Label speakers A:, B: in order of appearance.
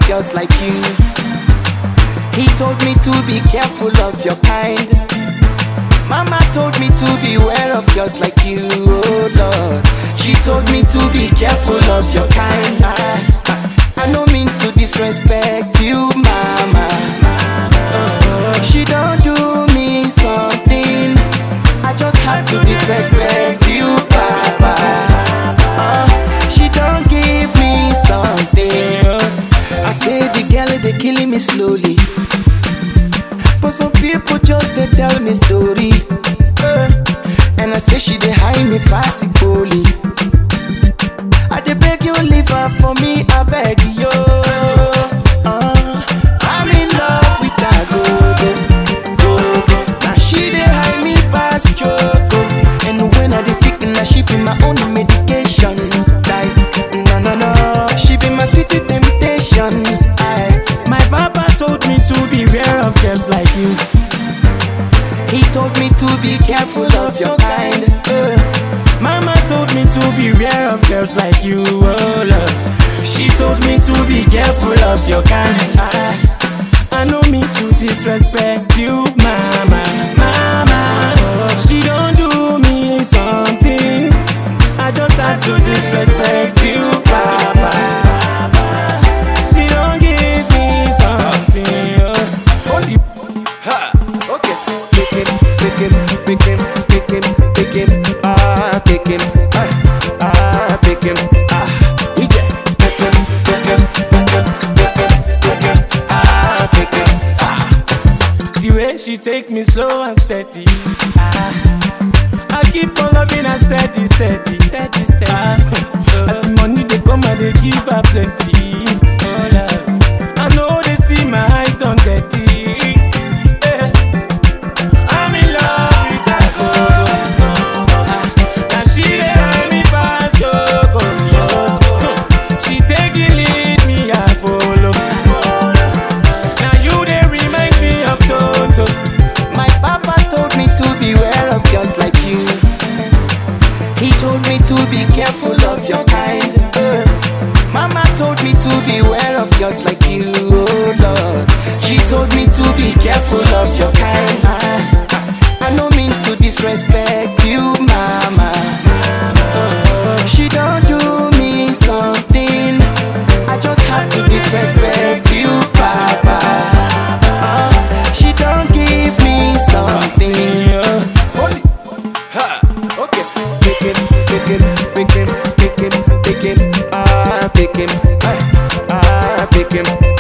A: girls like you. He told me to be careful of your kind. Mama told me to beware of girls like you, oh Lord. She told me to be careful of your kind. I don't mean to disrespect you, mama. She don't do me something, I just have to disrespect you, papa. She don't give me something. I say the girl they killing me slowly, but some people just they tell me story. And I say she they hide me pass it goalie. I dey beg you leave her for me, I beg you. I'm in love with her, go. Now she dey hide me pass choco. And when I dey sick, now she be my own medication. Like no, she be my sweet temptation.
B: My papa told me to beware of girls like you.
A: He told me to be careful of your kind.
B: Mama told me to beware of girls like you, oh Lord. She told me to be careful of your kind. I don't mean to disrespect you, mama. She don't do me something, I just had to disrespect you, papa. She don't give me something.
A: Okay. Pick him, pick him, pick him, pick him, pick him, pick him, EJ. Pick him, pick him, pick him, pick him, pick him, pick him,
B: The way she take me slow and steady, I keep on loving her steady. As the money they come and they give her plenty. Oh Lord, I know they see my eyes on dirty. I'm in love with her, now she dey hide me fast, she take the lead, me I follow. Now you they remind me of Toto.
A: My papa told me to beware of girls like you. He told me to be careful of your kind. Mama told me to beware of girls like you, oh Lord. She told me to be careful of your kind. I don't mean to disrespect you, mama. She don't do me something, I just have to disrespect you, papa. She don't give me something. Okay. Pick him, pick him, pick him, pick him, pick him, pick him, pick him.